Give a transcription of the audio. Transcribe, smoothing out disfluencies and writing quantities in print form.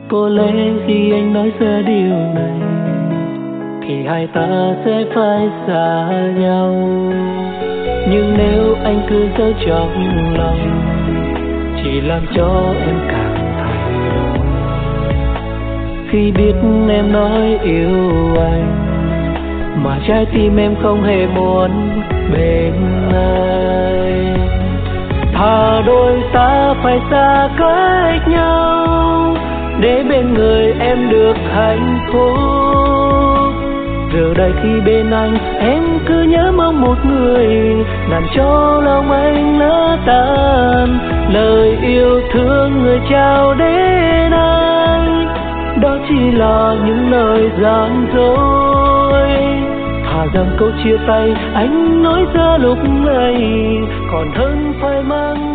Có lẽ khi anh nói ra điều này thì hai ta sẽ phải xa nhau. Nhưng nếu anh cứ giấu trong lòng, chỉ làm cho em càng thay đổi. Khi biết em nói yêu anh mà trái tim em không hề muốn bên anh, thà đôi ta phải xa cách nhau để bên người em được hạnh phúc. Giờ đây khi bên anh em cứ nhớ mong một người làm cho lòng anh lỡ tan. Lời yêu thương người trao đến anh đó chỉ là những lời gian dối. Thà rằng câu chia tay anh nói ra lúc này còn hơn phải mang